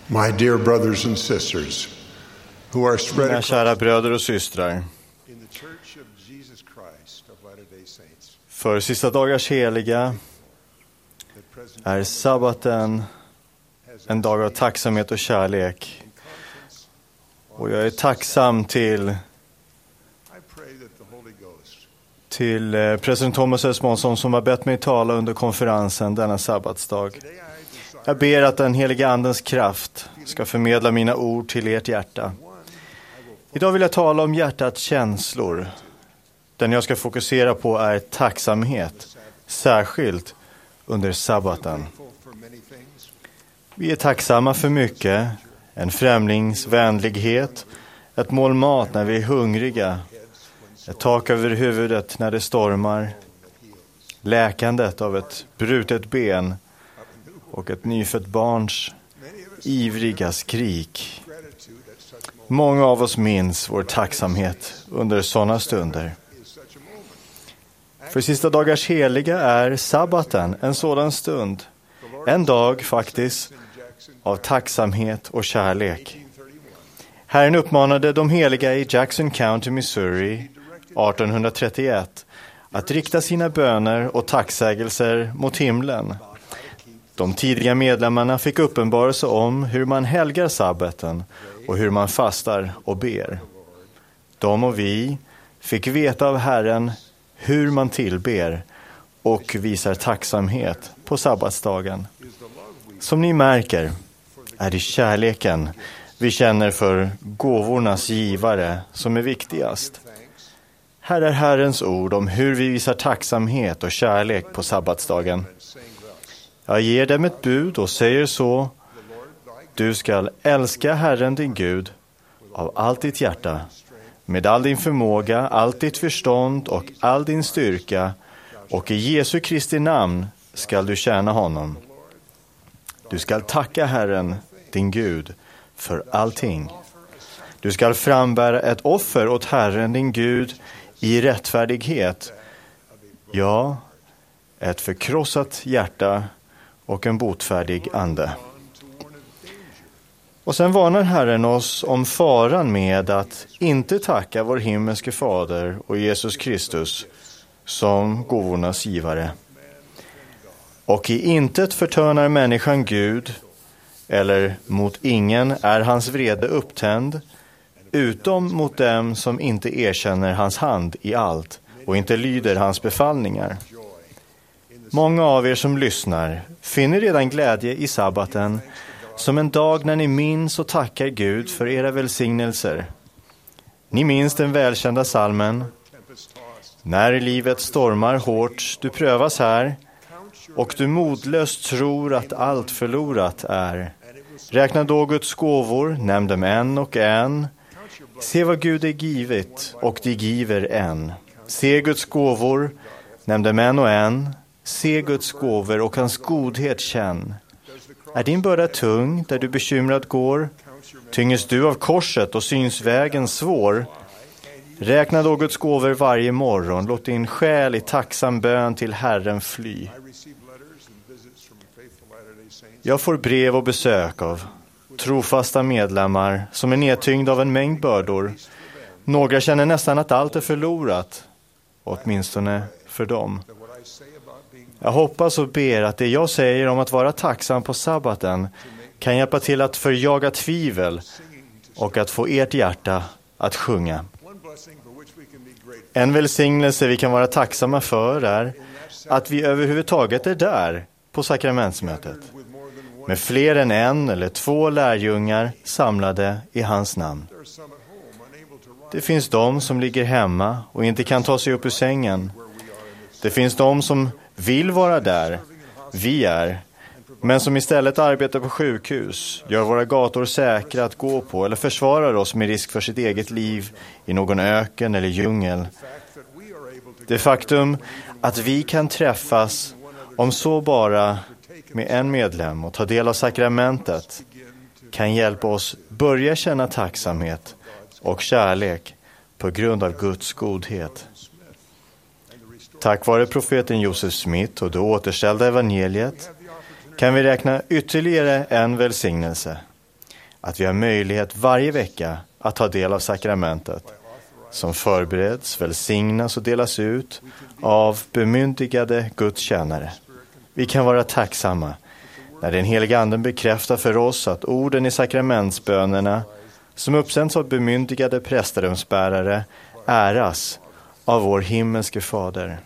My dear brothers and sisters, who are spread Mina across kära bröder och systrar, in the Church of Jesus Christ of Latter-day Saints, för sista dagars heliga that President är sabbaten en dag av tacksamhet och kärlek. Och jag är tacksam till I pray that the Holy Ghost president Thomas S. Månsson som har bett mig tala under konferensen denna sabbatsdag. today I desire Jag ber att den heliga andens kraft ska förmedla mina ord till ert hjärta. Idag vill jag tala om hjärtats känslor. Den jag ska fokusera på är tacksamhet, särskilt under sabbaten. thankful for many things, Vi är tacksamma för mycket, en främlingsvänlighet, ett mål mat när vi är hungriga, ett tak över huvudet när det stormar, läkandet av ett brutet ben och ett nyfött barns ivriga skrik. gratitude at such moments Många av oss minns vår tacksamhet under sådana stunder. is such a moment. För sista dagars heliga är sabbaten en sådan stund. En dag faktiskt In Jackson, av tacksamhet och kärlek. 1831, Herren uppmanade de heliga i Jackson County, Missouri 1831 att rikta sina böner och tacksägelser mot himlen. De tidiga medlemmarna fick uppenbarelse om hur man helgar sabbaten och hur man fastar och ber. De och vi fick veta av Herren hur man tillber och visar tacksamhet på sabbatsdagen. Som ni märker är det kärleken vi känner för gåvornas givare som är viktigast. Här är Herrens ord om hur vi visar tacksamhet och kärlek på sabbatsdagen. Jag ger dem ett bud och säger så: du skall älska Herren din Gud av allt ditt hjärta, med all din förmåga, allt ditt förstånd och all din styrka, och i Jesu Kristi namn skall du tjäna honom. Du skall tacka Herren din Gud för allting. Du skall frambära ett offer åt Herren din Gud i rättfärdighet, ja, ett förkrossat hjärta och en botfärdig ande. Och sen varnar Herren oss om faran med att inte tacka vår himmelske fader och Jesus Kristus som gåvornas givare. Och i intet förtönar människan Gud, eller mot ingen är hans vrede upptänd, utom mot dem som inte erkänner hans hand i allt och inte lyder hans befallningar. Många av er som lyssnar finner redan glädje i sabbaten som en dag när ni minns och tackar Gud för era välsignelser. Ni minns den välkända salmen: när livet stormar hårt, du prövas här, och du modlöst tror att allt förlorat är. Räkna då Guds gåvor, nämn dem en och en. Se vad Gud är givit, och de giver en. Se Guds gåvor, nämn dem en och en. Se Guds gåvor och hans godhet känn. Är din börda tung, där du bekymrad går? Tynges du av korset och syns vägen svår? Räkna då Guds gåvor varje morgon. Låt din själ i tacksam bön till Herren fly. I receive letters and visits from faithful Latter-day Saints Jag får brev och besök av trofasta medlemmar som är nedtyngda av en mängd bördor. Några känner nästan att allt är förlorat, åtminstone för dem. that what I say about being Jag hoppas och ber att det jag säger om att vara tacksam på sabbaten kan hjälpa till att förjaga tvivel och att få ert hjärta att sjunga. one blessing for which we can be grateful En välsignelse vi kan vara tacksamma för är att vi överhuvudtaget är där på sakramentsmötet with more than one. med fler än en eller två lärjungar samlade i hans namn. There are some at home unable to rise Det finns de som ligger hemma och inte kan ta sig upp ur sängen. where we are in this Det finns de som vill vara där, vi är, men som istället arbetar på sjukhus, gör våra gator säkra att gå på eller försvarar oss med risk för sitt eget liv i någon öken eller djungel. fact that we are able to Det faktum att vi kan träffas, om så bara med en medlem, och ta del av sakramentet kan hjälpa oss börja känna tacksamhet och kärlek på grund av Guds godhet. Tack vare profeten Joseph Smith och det återställda evangeliet kan vi räkna ytterligare en välsignelse. att vi har möjlighet varje vecka att ta del av sakramentet som förbereds, välsignas och delas ut av bemyndigade Guds tjänare. Vi kan vara tacksamma när den heliga anden bekräftar för oss att orden i sakramentsbönerna som uppsänds av bemyndigade prästerumsbärare äras av vår himmelske fader.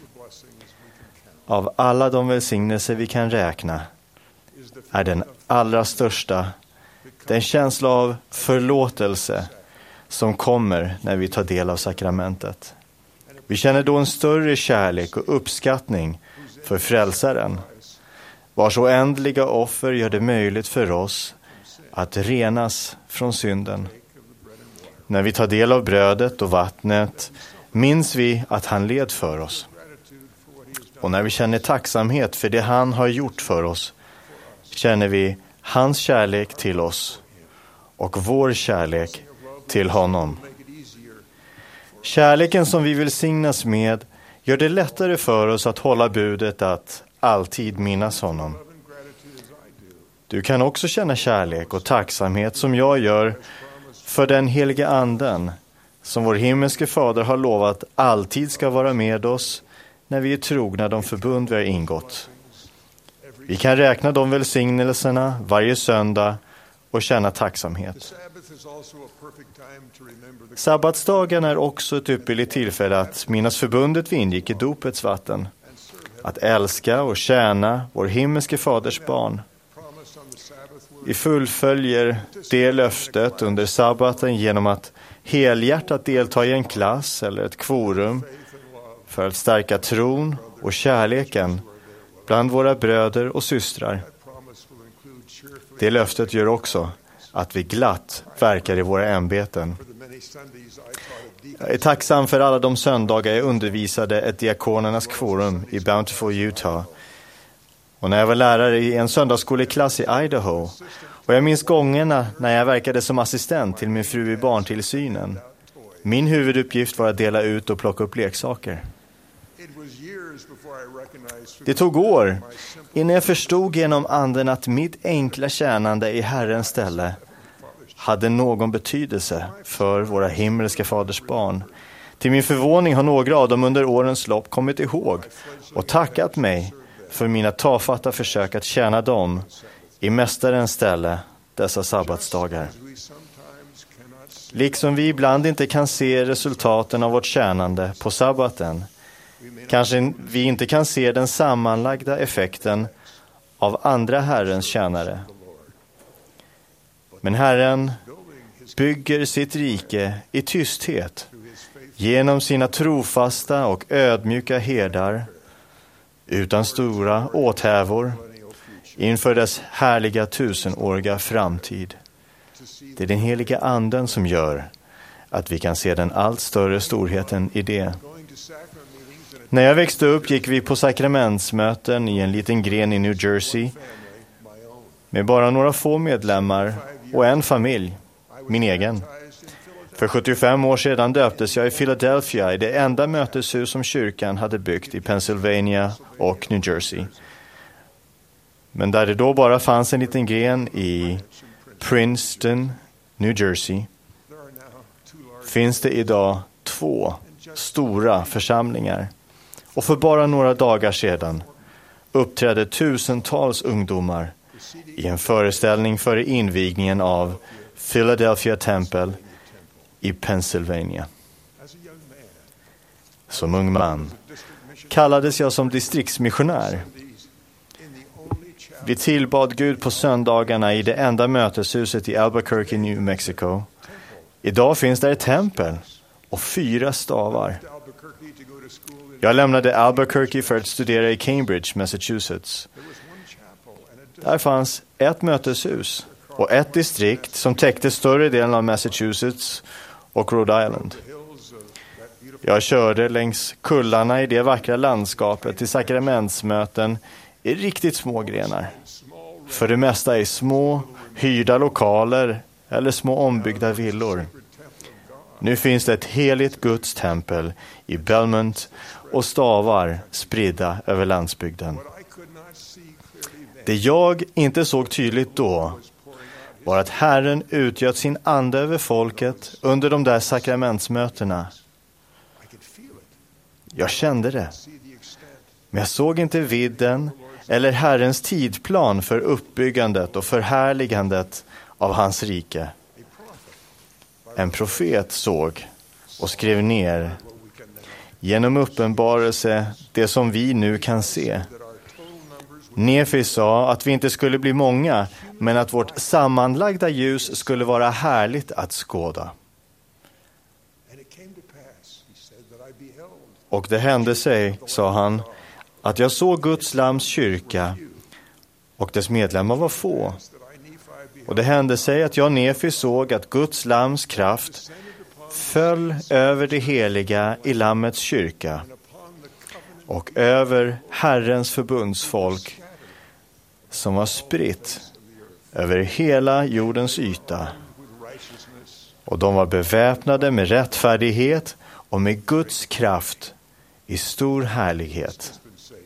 Av alla de välsignelser vi kan räkna är den allra största den känsla av förlåtelse som kommer när vi tar del av sakramentet. Vi känner då en större kärlek och uppskattning för frälsaren, vars oändliga offer gör det möjligt för oss att renas från synden. När vi tar del av brödet och vattnet minns vi att han led för oss. Och när vi känner tacksamhet för det han har gjort för oss känner vi hans kärlek till oss och vår kärlek till honom. Kärleken som vi vill signas med gör det lättare för oss att hålla budet att alltid minnas honom. Du kan också känna kärlek och tacksamhet som jag gör för den heliga anden som vår himmelske fader har lovat alltid ska vara med oss när vi är trogna de förbund vi har ingått. Vi kan räkna de välsignelserna varje söndag och känna tacksamhet. Sabbatsdagen är också ett ypperligt tillfälle att minnas förbundet vi ingick i dopets vatten. Att älska och tjäna vår himmelske faders barn. Vi fullföljer det löftet under sabbaten genom att helhjärtat delta i en klass eller ett kvorum för att stärka tron och kärleken bland våra bröder och systrar. Det löftet gör också att vi glatt verkar i våra ämbeten. Jag är tacksam för alla de söndagar jag undervisade ett diakonernas kvorum i Bountiful, Utah. Och när jag var lärare i en söndagsskoleklass i Idaho. Och jag minns gångerna när jag verkade som assistent till min fru i barntillsynen. Min huvuduppgift var att dela ut och plocka upp leksaker. Det tog år innan jag förstod genom anden att mitt enkla tjänande i Herrens ställe hade någon betydelse för våra himmelska faders barn. Till min förvåning har några av dem under årens lopp kommit ihåg och tackat mig för mina tafatta försök att tjäna dem i mästarens ställe dessa sabbatsdagar. Liksom vi ibland inte kan se resultaten av vårt tjänande på sabbaten, kanske vi inte kan se den sammanlagda effekten av andra Herrens tjänare. Men Herren bygger sitt rike i tysthet genom sina trofasta och ödmjuka herdar utan stora åthävor inför dess härliga tusenåriga framtid. Det är den heliga anden som gör att vi kan se den allt större storheten i det. När jag växte upp gick vi på sakramentsmöten i en liten gren i New Jersey med bara några få medlemmar och en familj, min egen. För 75 år sedan döptes jag i Philadelphia i det enda möteshus som kyrkan hade byggt i Pennsylvania och New Jersey. Men där det då bara fanns en liten gren i Princeton, New Jersey, finns det idag 2 stora församlingar. Och för bara några dagar sedan uppträdde tusentals ungdomar i en föreställning för invigningen av Philadelphia Temple i Pennsylvania. Som ung man kallades jag som distriktsmissionär. Vi tillbad Gud på söndagarna i det enda möteshuset i Albuquerque, New Mexico. Idag finns där ett tempel och 4 stavar. Jag lämnade Albuquerque för att studera i Cambridge, Massachusetts. Där fanns ett möteshus och ett distrikt som täckte större delen av Massachusetts och Rhode Island. Jag körde längs kullarna i det vackra landskapet till sakramentsmöten i riktigt små grenar. För det mesta i små, hyrda lokaler eller små ombyggda villor. Nu finns det ett heligt Guds tempel i Belmont och stavar spridda över landsbygden. Det jag inte såg tydligt då var att Herren utgöt sin ande över folket under de där sakramentsmötena. Jag kände det, men jag såg inte vidden eller Herrens tidplan för uppbyggandet och förhärligandet av hans rike. En profet såg och skrev ner genom uppenbarelse det som vi nu kan se. Nefi sa att vi inte skulle bli många, men att vårt sammanlagda ljus skulle vara härligt att skåda. Och det hände sig, sa han, att jag såg Guds lams kyrka, och dess medlemmar var få. Och det hände sig att jag, Nefi, såg att Guds lams kraft föll över det heliga i lammets kyrka och över Herrens förbundsfolk som var spritt över hela jordens yta. Och de var beväpnade med rättfärdighet och med Guds kraft i stor härlighet.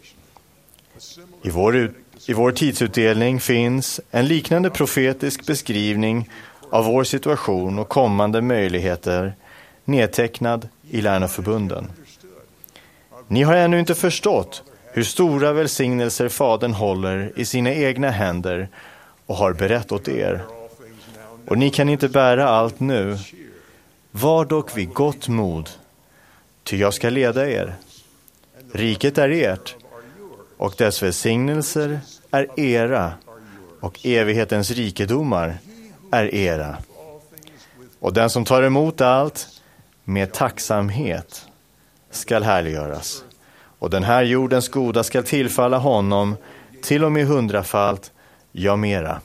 I vår tidsutdelning finns en liknande profetisk beskrivning av vår situation och kommande möjligheter nedtecknad i lärnaförbunden. Ni har ännu inte förstått hur stora välsignelser Fadern håller i sina egna händer och har berett åt er. Och ni kan inte bära allt nu. Var dock vid gott mod, ty jag ska leda er. Riket är ert, och dess välsignelser är era, och evighetens rikedomar är era. Och den som tar emot allt med tacksamhet skall härliggöras. Och den här jordens goda skall tillfalla honom till och med 100-falt, ja mera.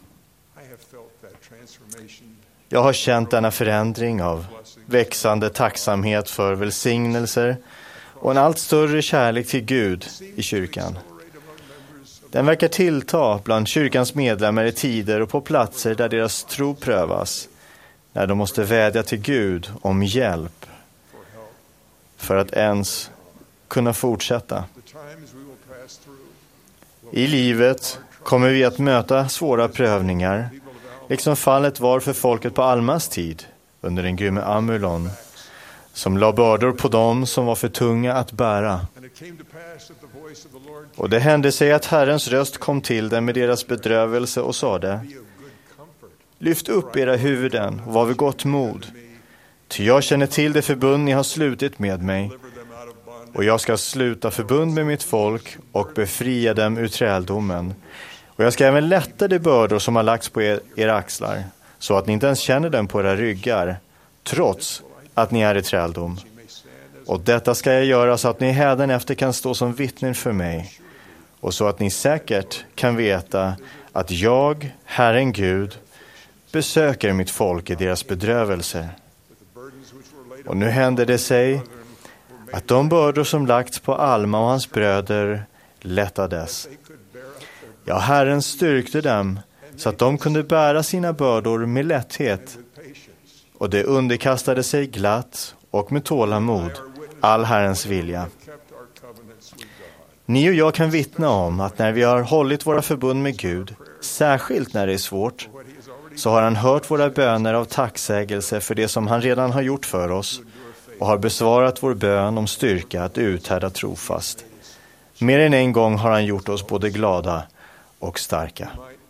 Jag har känt denna förändring av växande tacksamhet för välsignelser och en allt större kärlek till Gud i kyrkan. Den verkar tillta bland kyrkans medlemmar i tider och på platser där deras tro prövas, när de måste vädja till Gud om hjälp för att ens kunna fortsätta. I livet kommer vi att möta svåra prövningar, liksom fallet var för folket på Almas tid under den grymme Amulon, som la bördor på dem som var för tunga att bära. Och det hände sig att Herrens röst kom till dem med deras bedrövelse och sade: lyft upp era huvuden och var vid gott mod, ty jag känner till det förbund ni har slutit med mig, och jag ska sluta förbund med mitt folk och befria dem ur träldomen. Och jag ska även lätta de bördor som har lagts på era axlar, så att ni inte ens känner dem på era ryggar, trots att ni är i träldom. Och detta ska jag göra så att ni hädanefter kan stå som vittnen för mig, och så att ni säkert kan veta att jag, Herren Gud, besöker mitt folk i deras bedrövelser. Och nu hände det sig att de bördor som lagts på Alma och hans bröder lättades. Ja, Herren styrkte dem så att de kunde bära sina bördor med lätthet, och det underkastade sig glatt och med tålamod all Herrens vilja. Ni och jag kan vittna om att när vi har hållit våra förbund med Gud, särskilt när det är svårt, så har han hört våra böner av tacksägelse för det som han redan har gjort för oss, och har besvarat vår bön om styrka att uthärda trofast. Mer än en gång har han gjort oss både glada och starka.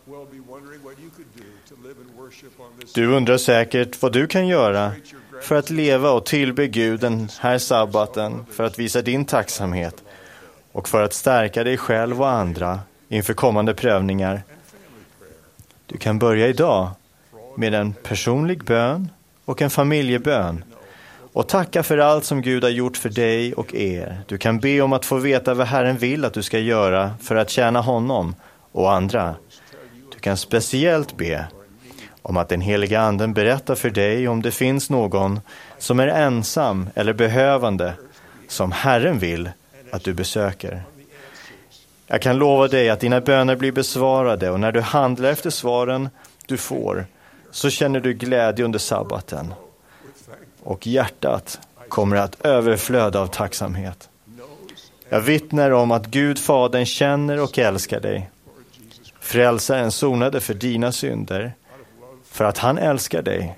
Du undrar säkert vad du kan göra för att leva och tillbe Gud den här sabbaten, för att visa din tacksamhet och för att stärka dig själv och andra inför kommande prövningar. Du kan börja idag med en personlig bön och en familjebön och tacka för allt som Gud har gjort för dig och er. Du kan be om att få veta vad Herren vill att du ska göra för att tjäna honom och andra. Du kan speciellt be om att den heliga anden berättar för dig om det finns någon som är ensam eller behövande som Herren vill att du besöker. Jag kan lova dig att dina böner blir besvarade, och när du handlar efter svaren du får, så känner du glädje under sabbaten, och hjärtat kommer att överflöda av tacksamhet. Jag vittnar om att Gud Fadern känner och älskar dig. Frälsaren sonade för dina synder för att han älskar dig.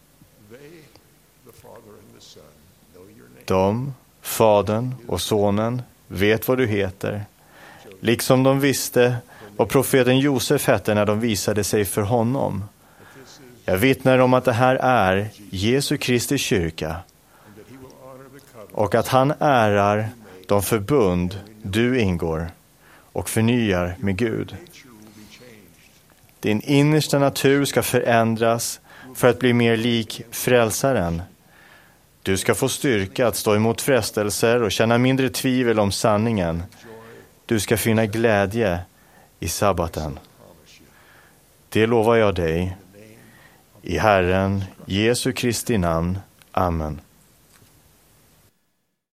De, Fadern och Sonen, vet vad du heter, liksom de visste vad profeten Josef hette när de visade sig för honom. Jag vittnar om att det här är Jesu Kristi kyrka och att han ärar de förbund du ingår och förnyar med Gud. Din innersta natur ska förändras för att bli mer lik frälsaren. Du ska få styrka att stå emot frestelser och känna mindre tvivel om sanningen. Du ska finna glädje i sabbaten. Det lovar jag dig. I Herren Jesu Kristi namn. Amen.